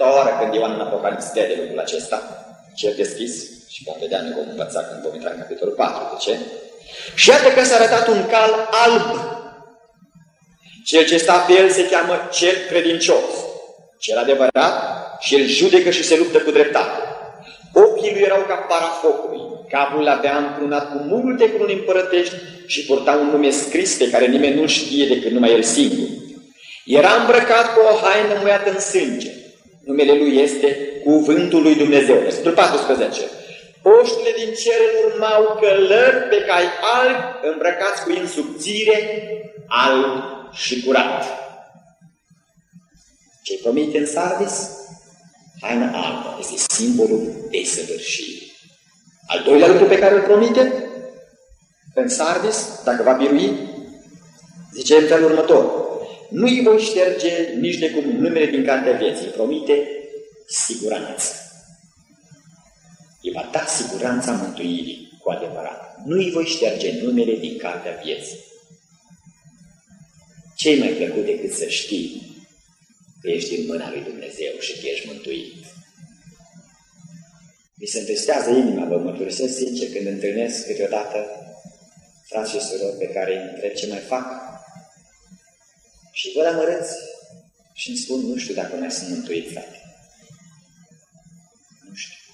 atâta oară când Ioan în Apocalips vede lucrul acesta, cer deschis, și vom vedea, noi vom învăța când vom intra în capitolul 4, de ce? Și iată că s-a arătat un cal alb. Cel ce sta pe el se cheamă Cel Credincios, cel adevărat, și el judecă și se luptă cu dreptate. Ochii lui erau ca para focului, capul l-avea încrunat cu multe cruni împărătești și purta un nume scris pe care nimeni nu-l știe decât numai el singur. Era îmbrăcat cu o haină muiată în sânge. Numele lui este Cuvântul lui Dumnezeu. Versetul 14. Oștile din cer urmau călări pe cai albi, îmbrăcați cu in subțire, alb și curat. Ce-i promite în Sardis? Haina albă este simbolul desăvârșirii. Al doilea lucru pe care îl promite în Sardis, dacă va birui, zice în felul următor: nu-i voi șterge nici de cum numele din cartea vieții. Promite siguranță. Îi va da siguranța mântuirii cu adevărat. Nu-i voi șterge numele din cartea vieții. Ce-i mai plăcut decât să știi că ești în mâna lui Dumnezeu și că ești mântuit? Mi se întristează inima, vă mărturisesc sincer, când întâlnesc câteodată frați și surori pe care îi întreb ce mai fac și văd amărâți și îmi spun: nu știu dacă mai sunt mântuit, frate. Nu știu.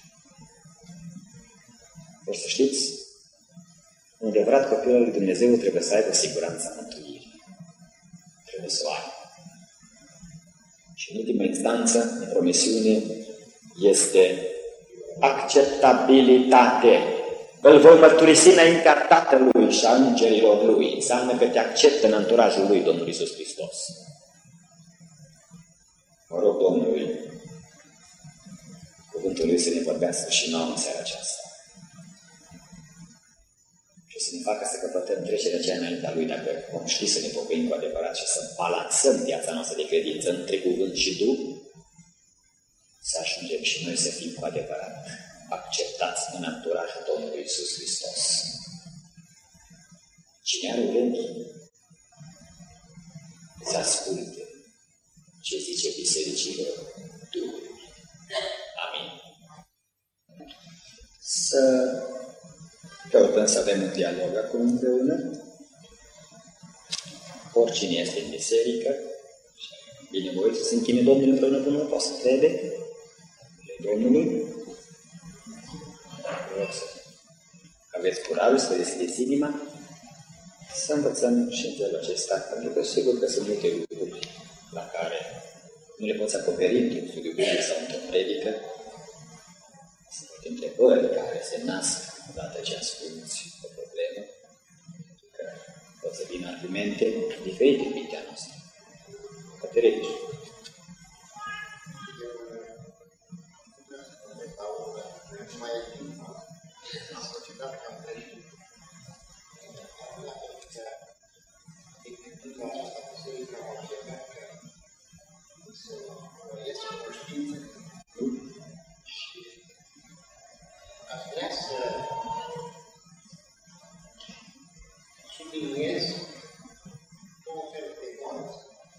Vor să știți, un adevărat copil al lui Dumnezeu trebuie să aibă siguranța mântuirii. Trebuie să o aibă. Și în ultima instanță, în promisiune, este acceptabilitate. Îl voi mărturisi înaintea Tatălui și a îngerilor Lui. Înseamnă că te acceptă în anturajul Lui Domnul Iisus Hristos. Mă rog Domnului, cuvântul Lui să ne vorbească și nouă în seara aceasta. Și să ne facă să căpătăm trecerea aceea înaintea Lui, dacă vom ști să ne pocăim cu adevărat și să balansăm viața noastră de credință între cuvânt și Duh, să ajungem și noi să fim cu adevărat acceptați în anturajul Domnului Iisus Hristos. Cine are urechi, să asculte ce zice bisericilor Duhului. Amin. Să căutăm să avem un dialog acum împreună. Oricine este în biserică, binevoit să se închine Domnul împreună până poate să crede Domnului. Vreau să aveți curajul să deschideți inima, să învățăm și în felul acesta, pentru că sigur că sunt multe lucruri la care nu le poți acoperi într-un studiu biblic sau într-o predică. Sunt multe întrebări care se nasc odată ce asculți o problemă, că pot să vină argumente diferite în mintea noastră. Poate regi. Aș vrea să subliniez două feluri de nuanțe.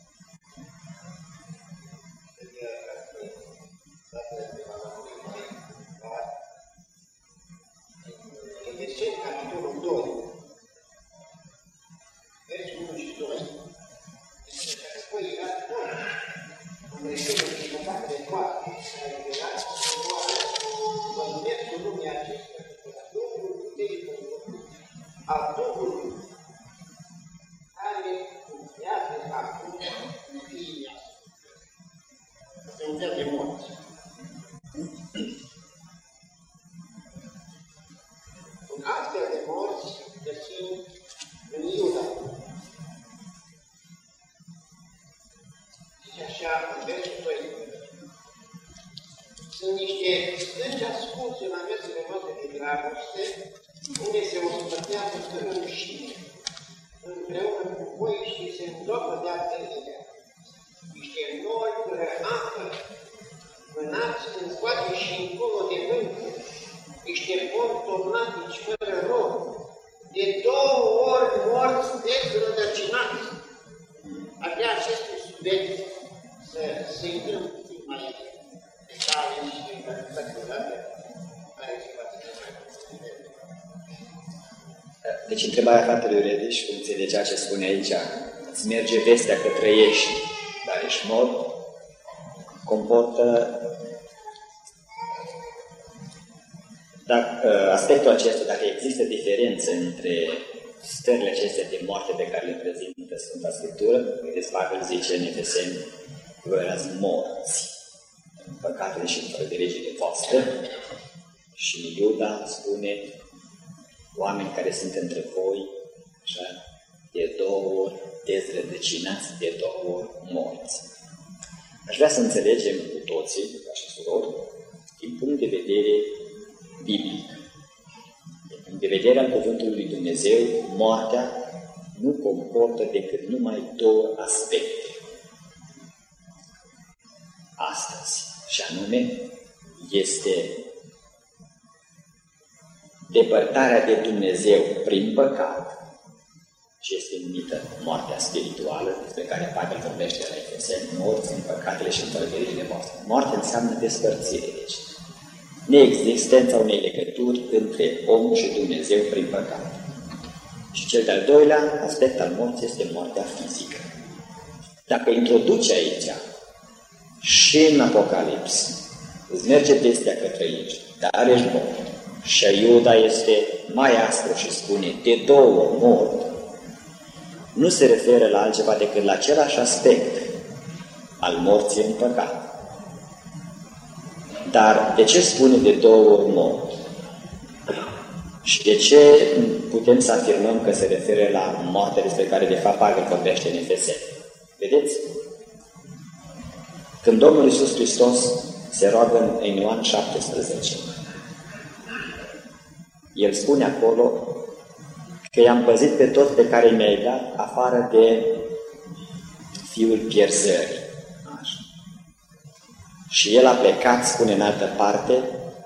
În Efeseni, capitolul 2, versul 1 și 2, este că voi erați buni, în reședul vinovat de toate, care erați popoare, vă numeți în lumea acestea, la Duhul puterii al Duhului, care lucrează acum în fiii Asta e un fel de morți. Un astfel de morți găsim în Iuda. Zice așa, în versul 2. Sunt niște stânci ascunse în amețele noastre de dragoste, unde se ospătează fără rușine, împreună cu voi și se îndopă de ardere. Niște nori fără apă, vânați în scoate și încolo de vânt, niște porți tornatici fără rog, de 2 ori morți dezrădăcinați. Ar vrea aceste subiecte să se intrăm puțin mai Deci întrebarea fratelui Rediș, cum înțelegea ce spune aici, îți merge vestea că trăiești, dar ești mort, comportă aspectul acesta, dacă există diferență între stările acestea de moarte pe care le prezintă Sfânta Scriptură, vedeți, Pavel zice în Efeseni, voi erați morți în păcatele și în fărădelegile voastre, și Iuda spune, oameni care sunt între voi, așa, de 2 ori dezrădăcinați, de 2 ori morți. Aș vrea să înțelegem cu toții, ca și surori, din punct de vedere biblic. Din punct de vedere al Cuvântului lui Dumnezeu, moartea nu comportă decât numai 2 aspecte. Astăzi, și anume, este depărtarea de Dumnezeu prin păcat, și este numită moartea spirituală, despre care Pavel vorbește la Efeseni, morți în păcatele și în fărădelegile voastre. Moartea înseamnă despărțire, deci neexistența unei legături între om și Dumnezeu prin păcat. Și cel de-al doilea aspect al morții este moartea fizică. Dacă introduci aici și în Apocalips, îți merge vestea că trăiești, dar ești mort. Și Iuda este mai aspru și spune, de 2 ori mort, nu se referă la altceva decât la același aspect al morții în păcat. Dar de ce spune de 2 ori mort? Și de ce putem să afirmăm că se referă la moartea despre care de fapt Pavel vorbește în Efeseni? Vedeți? Când Domnul Iisus Hristos se roagă în Ioan 17, El spune acolo că i-am păzit pe toți pe care mi-ai dat afară de fiul pierzării. Așa. Și el a plecat, spune în altă parte,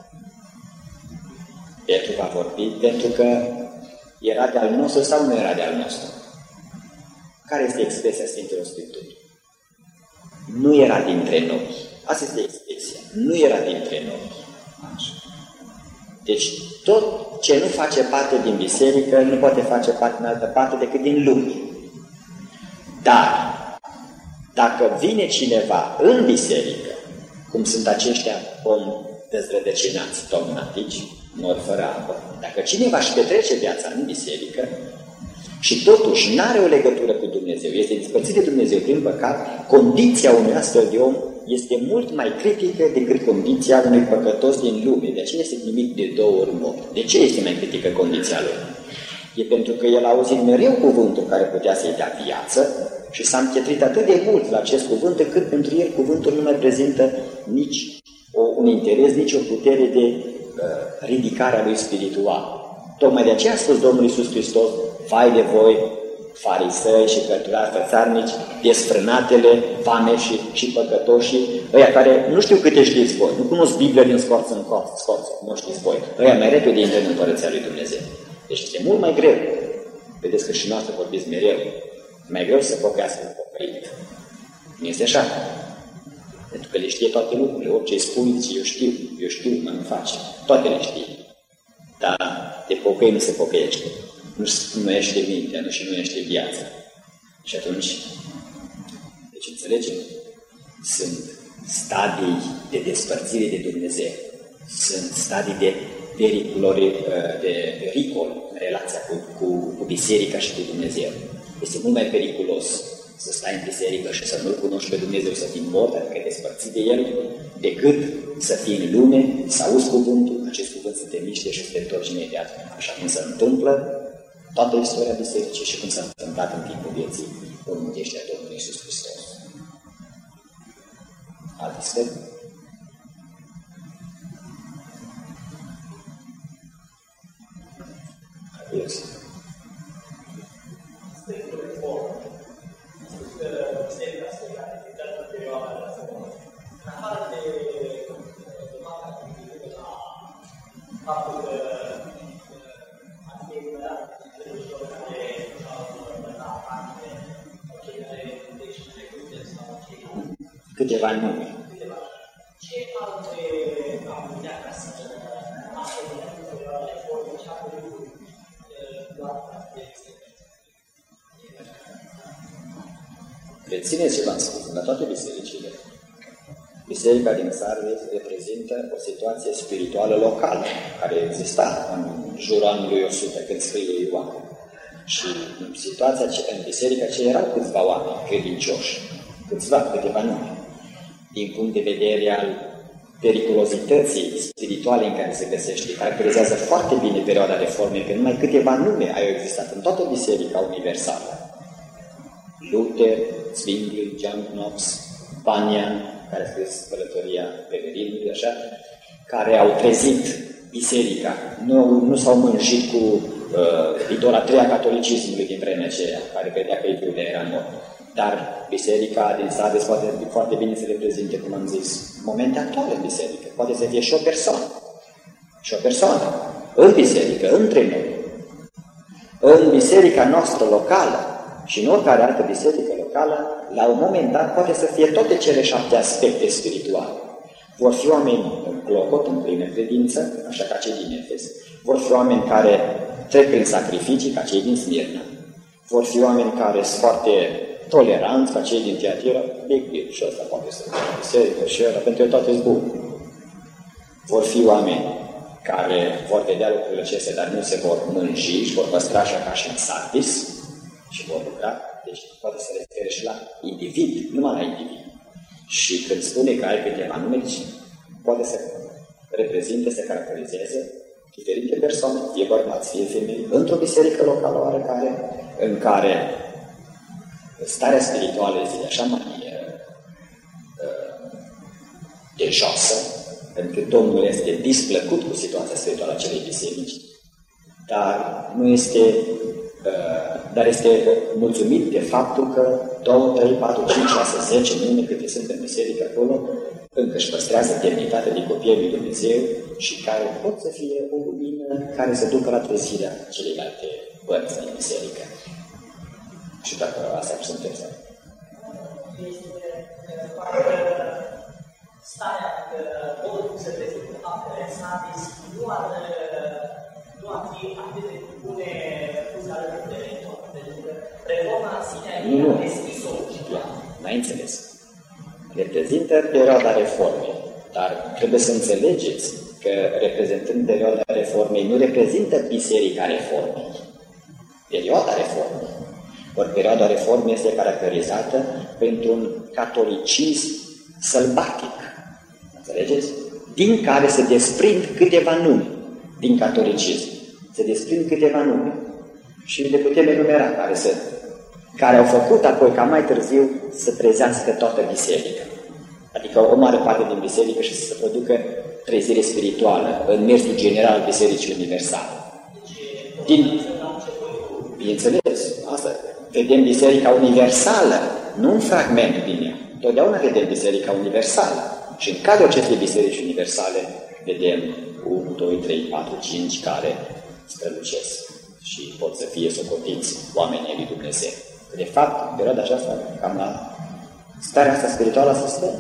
pentru că a vorbit, pentru că era de-al nostru sau nu era de-al nostru. Care este expresia Sfintelor Scripturii? Nu era dintre noi. Asta este expresia. Nu era dintre noi. Așa. Deci, tot ce nu face parte din biserică nu poate face parte în altă parte decât din lume. Dar, dacă vine cineva în biserică, cum sunt aceștia om dezrădăcinați, dogmatici, mor fără apă, dacă cineva își petrece viața în biserică și totuși nu are o legătură cu Dumnezeu, este despărțit de Dumnezeu prin păcat, condiția unui astfel de om este mult mai critică decât condiția unui păcătos din lume. De aceea este numit de 2 ori mort. De ce este mai critică condiția lui? E pentru că el a auzit mereu cuvântul care putea să-i dea viață și s-a împietrit atât de mult la acest cuvânt, încât pentru el cuvântul nu mai prezintă nici un interes, nici o putere de ridicare a lui spiritual. Tocmai de aceea a spus Domnul Iisus Hristos, vai de voi, farisei și cărturari fățarnici, desfrânatele, vameși și păcătoșii, ăia care nu știu câte știți voi, nu cunosc Biblia din scorță în scorță, nu știți voi, ăia mai repede intră în Împărăția lui Dumnezeu. Deci este mult mai greu. Vedeți că și noastră vorbiți mereu. Mai greu să pocăiască un pocăit. Nu este așa. Pentru că le știe toate lucrurile. Orice îi spui, eu știu, mă nu face. Toate le știe. Dar de pocăi nu se pocăiește. Nu nuiește mintea, nu nuiește viața. Și atunci, deci înțelegem, sunt stadii de despărțire de Dumnezeu. Sunt stadii de pericol în relația cu biserica și cu Dumnezeu. Este mult mai periculos să stai în biserică și să nu-L cunoști pe Dumnezeu, să fii mort, adică despărțit de El, decât să fii în lume, să auzi cuvântul, acest cuvânt să te miște și să te întorci imediat. Așa cum se întâmplă toată istoria bisericii și cum s-a întâmplat în timpul vieții următește a Domnului Iisus Hristos. Altfel? Yes. Câteva nume. Ce alte am putea ca să aflăm de la Rețineți ce v-am spus, la toate bisericile. Biserica din Sardes reprezintă o situație spirituală locală, care exista în jurul anului 100, când scrie Ioan. Și în situația, în biserica ce erau câțiva oameni credincioși, câteva nume, din punct de vedere al periculozității spirituale în care se găsește, caracterizează foarte bine perioada reformei, că numai câteva nume au existat în toată biserica universală. Luther, Zwingli, John Knox, Bunyan, care a scris Călătoria Pelerinului, așa, care au trezit biserica. Nu s-au mânjit cu idolatria catolicismului din vremea aceea, care credea că Iudeea era mort. Dar biserica din Sardes poate foarte bine să reprezinte, cum am zis, momente actuale în biserică. Poate să fie și o persoană. Și o persoană în biserică, între noi. În biserica noastră locală și în oricare altă biserică locală, la un moment dat poate să fie toate cele 7 aspecte spirituale. Vor fi oameni în clocot, în plină credință, așa ca cei din Efes. Vor fi oameni care trec prin sacrificii, ca cei din Smirna. Vor fi oameni care sunt foarte toleranți, ca cei din Tiatira. Big deal, și ăsta poate să fie biserică și ăla, pentru că toate sunt bune. Vor fi oameni care vor vedea lucrurile acestea, dar nu se vor mânji și vor păstra așa ca și în Sardis și vor lucra. Deci poate să refere și la individ, numai la individ. Și când spune că ai câteva nume, poate să reprezinte, să caracterizeze diferite persoane, fie bărbați, fie femei, într-o biserică locală oarecare, în care starea spirituală este de așa manieră de josă, pentru că Domnul este displăcut cu situația spirituală a acelei biserici, dar este mulțumit de faptul că 2, 3, 4, 5, 6, 10 nume câte sunt în biserică acolo, încă își păstrează demnitatea de copii lui Dumnezeu și care pot să fie o lumină care să ducă la trezirea celelalte părți din biserică. Și dacă asta sunt interesant. Este starea că modul cum se prezintă apele Sardes nu ar fi atât de bune puse alături de reformă, pentru că reforma în sine a deschis-o. N-ai înțeles. Reprezintă perioada reformei, dar trebuie să înțelegeți că reprezentând perioada reformei nu reprezintă biserica reformei. Perioada reformei. Ori perioada reformei este caracterizată printr-un catolicism sălbatic. Înțelegeți? Din care se desprind câteva nume din catolicism. Se desprind câteva nume. Și le putem enumera care au făcut apoi ca mai târziu să trezească toată biserica. Adică o mare parte din biserică și să se producă trezire spirituală în mersul general Bisericii Universale. Bineînțeles, asta. Vedem Biserica Universală, nu un fragment din ea. Totdeauna vedem Biserica Universală. Și în cadrul acestei Biserici Universale vedem 1, 2, 3, 4, 5 care strălucesc și pot să fie socotiți oamenii lui Dumnezeu. De fapt, în perioada aceasta, cam la starea asta spirituală să stă.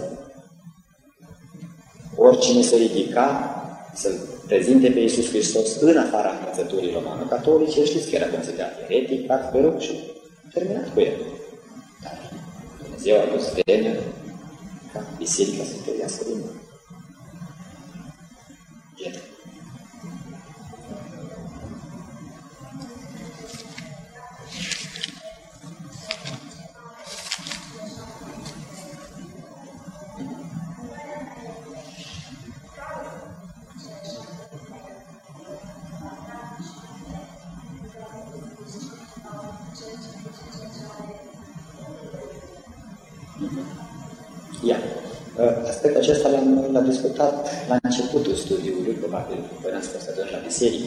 Oricine se ridica să-L prezinte pe Iisus Hristos în afara învățăturii romano-catolice, știți că era considerat eretic, barbăruc și terminat cu el. Dar Dumnezeu a dus vremea ca biserica să trăiască din nou. Iată. Aspectul acesta l-am discutat la începutul studiului, probabil că n-ați fost atunci la biserică.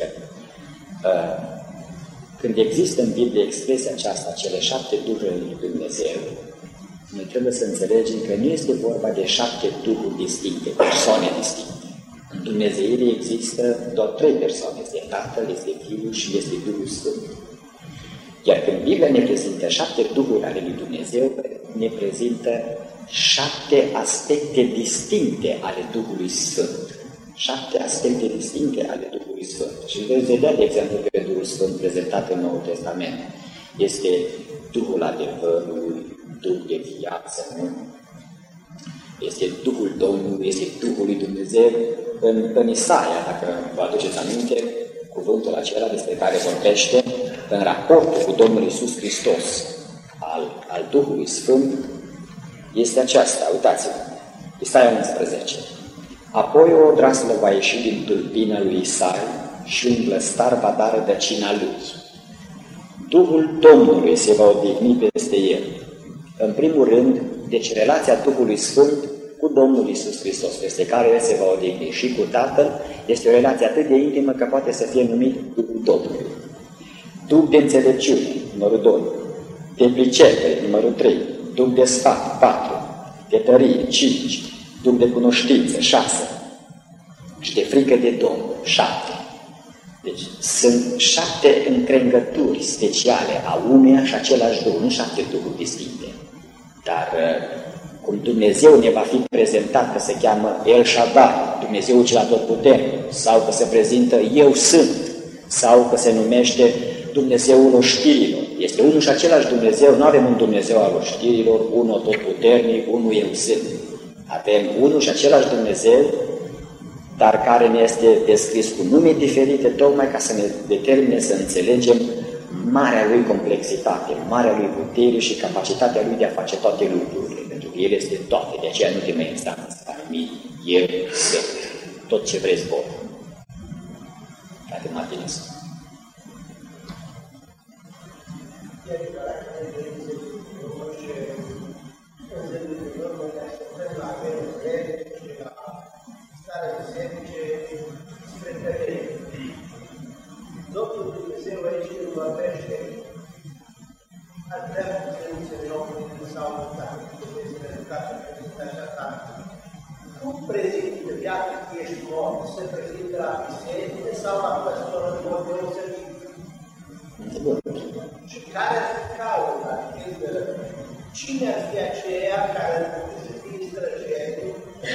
Când există în Biblie expresia aceasta, cele 7 duhuri lui Dumnezeu, noi trebuie să înțelegem că nu este vorba de 7 duhuri distincte, persoane distincte. În Dumnezeire există doar 3 persoane, este Tatăl, este Fiul și este Duhul Sfânt. Iar când Biblia ne prezintă 7 duhuri ale lui Dumnezeu, ne prezintă 7 aspecte distincte ale Duhului Sfânt. 7 aspecte distincte ale Duhului Sfânt. Și veți vedea, de exemplu, pe Duhul Sfânt prezentat în Noul Testament. Este Duhul adevărului, Duh de viață, nu? Este Duhul Domnului, este Duhul lui Dumnezeu. În Isaia, dacă vă aduceți aminte, cuvântul acela despre care vorbește în raportul cu Domnul Iisus Hristos al Duhului Sfânt este aceasta. Uitați-vă, Isaia 11. Apoi o odraslă va ieși din tulpina lui Isai și un blăstar va da rădăcina lui. Duhul Domnului se va odihni peste el. În primul rând, deci relația Duhului Sfânt cu Domnul Iisus Hristos, peste care el se va odihni și cu Tatăl, este o relație atât de intimă că poate să fie numit Duhul Domnului. Duh de înțelepciune, numărul 2. De pricepere, numărul 3. Duh de sfat, 4. De tărie, 5. Duh de cunoștință, 6. Și de frică de Domnul, 7. Deci sunt 7 încrengături speciale a unuia și același Duh, nu 7 Duhuri distincte. Dar cum Dumnezeu ne va fi prezentat că se cheamă El Shaddai, Dumnezeul cel atotputernic, sau că se prezintă Eu Sunt, sau că se numește Dumnezeul oștirilor. Este unul și același Dumnezeu, nu avem un Dumnezeu al oștirilor, unul atotputernic, unul Eu Sunt. Avem unul și același Dumnezeu, dar care ne este descris cu nume diferite, tocmai ca să ne determine să înțelegem marea lui complexitate, marea lui putere și capacitatea lui de a face toate lucrurile, pentru că El este toate, de aceea nu te mai instanță, a numit Eu Sunt. Tot ce vreți voi. Frate Martinescu. Domnul Dumnezeu aici îl vorbește, ar vrea să înțelegem cum s-au mutat, este aceasta. Cum prezintă viața că ești mort, se prezintă la biserică sau la păstoră de o deosebit? Și care ar fi cauza? Cine ar fi aceea care ar putea să fie străjerii?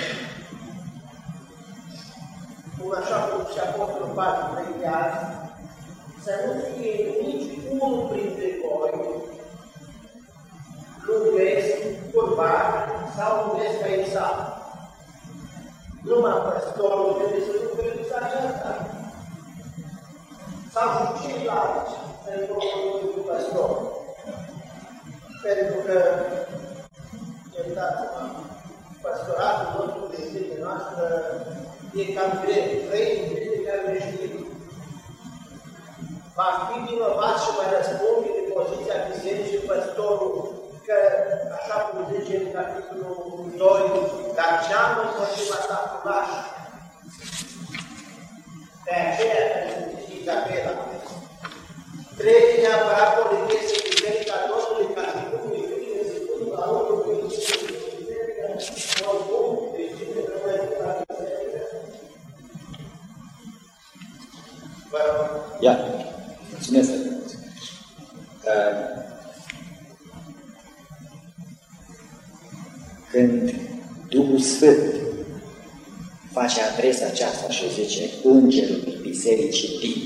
Cum așa cum și Apostolul Pavel preghează, să nu fie nici unul printre voi lungesc, curvat sau lungesc ca Isaac. Numai păstorul trebuie să nu crezi aceasta. Sau și ceilalți pentru un păstor. Pentru că, iertați-mă, păstoratul nostru de zilele noastră e cam greu, 3 zile care ne știm. Va fi vinovat și va răspunde de poziția bisericii păstorul că, așa cum zice în capitolul 2, dar ce-am împotriva ta cu lași. De aceea, când știți apela, trebuie neapărat politică biserica Domnului ca și Domnului Bine, să spun la urmă cu biserica, oricum, deci cine trebuie la biserică. Vă rog. Ia, mulțumesc. Când Duhul Sfânt face adresa aceasta și zice Îngerul Bisericii din,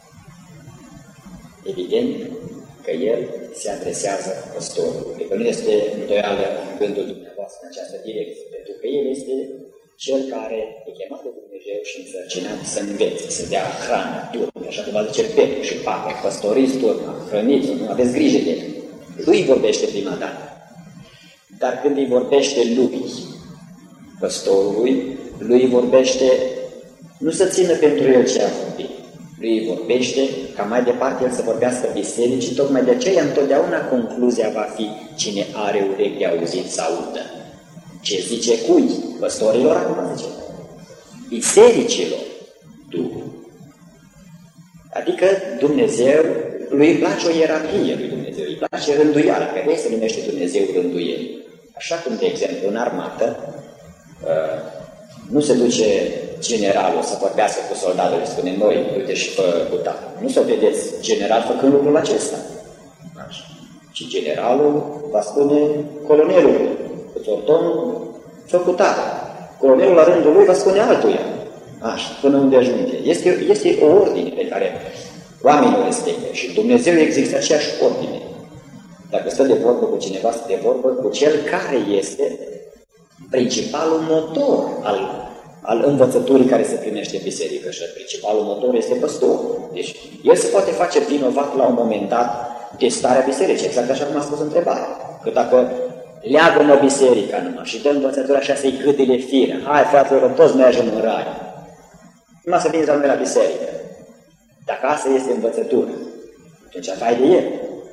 evident că el se adresează păstorului. Că nu este îndoială în gândul dumneavoastră în această direcție, pentru că el este cel care e chemat de Dumnezeu și însărcinat să învețe, să dea hrană, turme, așa cum va zice Petru și Pavel, păstoriți turma, hrăniți-o, nu aveți grijă de el. Lui vorbește prima dată. Dar când îi vorbește lui, păstorului, lui vorbește nu să țină pentru el ce a vorbit. Lui vorbește ca mai departe el să vorbească bisericii, tocmai de aceea întotdeauna concluzia va fi cine are urechi de auzit să audă. Ce zice cui? Păstorilor, acum zice. Bisericilor, Duhul. Adică Dumnezeu, lui îi place o ierarhie lui Dumnezeu, îi place rânduiala, că de se numește Dumnezeu rânduieli. Așa cum, de exemplu, în armată, nu se duce generalul să vorbească cu soldatul și spune, noi, du-te și fă cutare. Nu să vedeți general făcând lucrul acesta. Așa. Și generalul va spune colonelului, îți ordon, fă cutare. Colonelul la rândul lui va spune altuia. Așa, până unde ajunge. Este o ordine pe care oamenii o respectă și Dumnezeu există aceeași ordine. Dacă stă de vorbă cu cineva, stă de vorbă cu cel care este principalul motor al învățăturii care se primește în biserică și principalul motor este păstorul. Deci el se poate face vinovat la un moment dat de starea bisericii, exact așa cum a spus întrebarea. Că dacă leagă-mă biserica numai și dă învățătura așa să-i gâdile fire, hai fraților, toți mergem în rai, numai să vinzi la noi la biserică. Dacă asta este învățătura, atunci vai de el.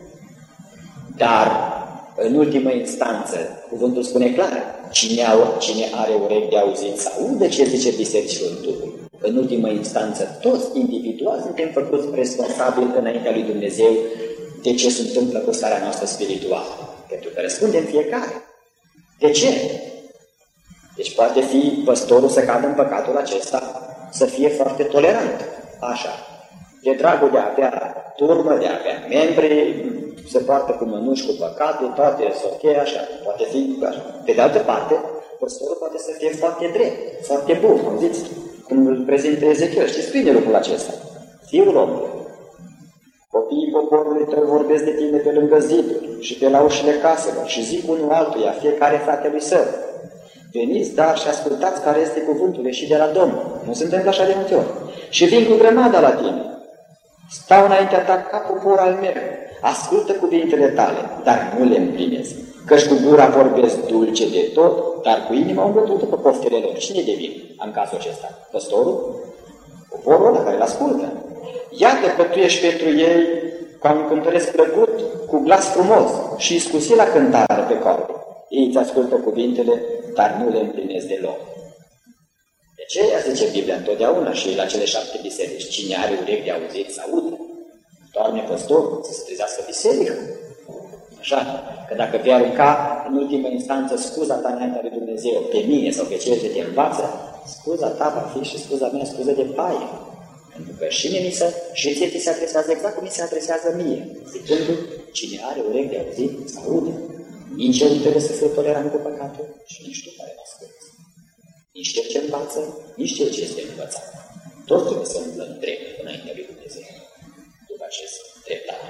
Dar, în ultimă instanță, cuvântul spune clar, cine are urechi de auzit să audă ce zice bisericilor în Duhul. În ultimă instanță, toți individual suntem făcuți responsabili înaintea lui Dumnezeu de ce se întâmplă cu starea noastră spirituală. Pentru că răspundem fiecare. De ce? Deci poate fi păstorul să cadă în păcatul acesta, să fie foarte tolerant. Așa. De dragul de a avea turmă, de a avea membri, se poartă cu mănuși, cu păcatul, toate să fie așa. Poate fi așa. Pe de altă parte, păstorul poate să fie foarte drept, foarte bun. Auziți? Cum îl prezintă Ezechiel. Știți bine lucrul acesta? Fiul omului. Copiii poporului tău vorbesc de tine pe lângă ziduri și pe la ușile caselor și zic unul altuia, fiecare fratelui său. Veniți, dar și ascultați care este cuvântul ieșit de la Domnul. Nu suntem așa de multe ori. Și vin cu grămada la tine. Stau înaintea ta ca popor al meu. Ascultă cuvintele tale, dar nu le împlinesc. Căci cu gura vorbesc dulce de tot, dar cu inima umbătută pe poftele lor. Cine devin în cazul acesta? Păstorul? Poporul ăla care îl ascultă. Iată că tu ești pentru ei ca un cântăresc plăcut, cu glas frumos și iscusit la cântare pe corp. Ei îți ascultă cuvintele, dar nu le împlinesc deloc. De ce ea zice Biblia întotdeauna și la cele 7 biserici? Cine are urechi de auzit să audă. Doamne păstorul, să se trezească biserică. Așa, că dacă vei arunca în ultimă instanță scuza ta înaintea lui Dumnezeu pe mine sau pe cei ce te învață, scuza ta va fi și scuza mea scuză de paie. Pentru că și mie și ție ți se adresează exact cum mi se adresează mie, zicându, cine are urechi de auzit să audă. Nici eu nu trebuie să fiu tolerant cu păcatul și nici tu care mă asculți. Nici cel ce învață, nici cel ce este învățat. Toți trebuie să umblăm drept înaintea lui Dumnezeu, după acest dreptate.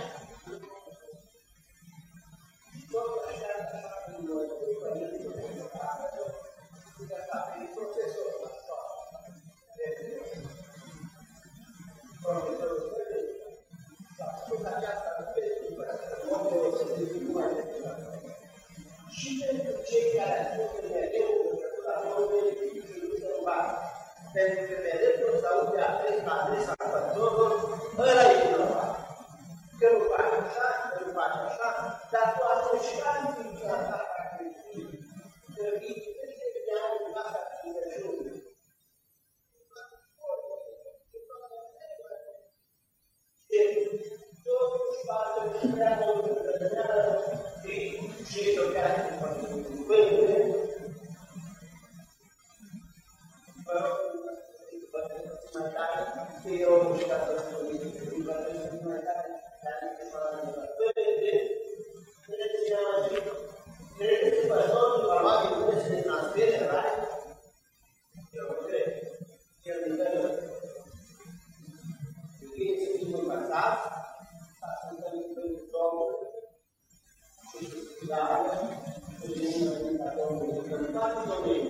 Și pentru cei care ascultă mereu la Domnului și nu se învață. Pentru că mereu să aude adresa păstorului, ăla e vinovat. Că nu faci așa, că nu faci așa, dar tu atunci ani din asta ca creștin, că vii de ani în asta cu Dumnezeu. Totuși față și prea mult și care pâine. Vă rog, mai tare, că eu nu știu ca să spun, mai tare, dar nu știu să mă pâine, credeți că păstorul va lua din mine să ne transfere în rai? Eu cred. El ne dă fie să fim învățați, să ascultăm în Domnul, și să studăm, și să ne Domnului, că în toate domeniile,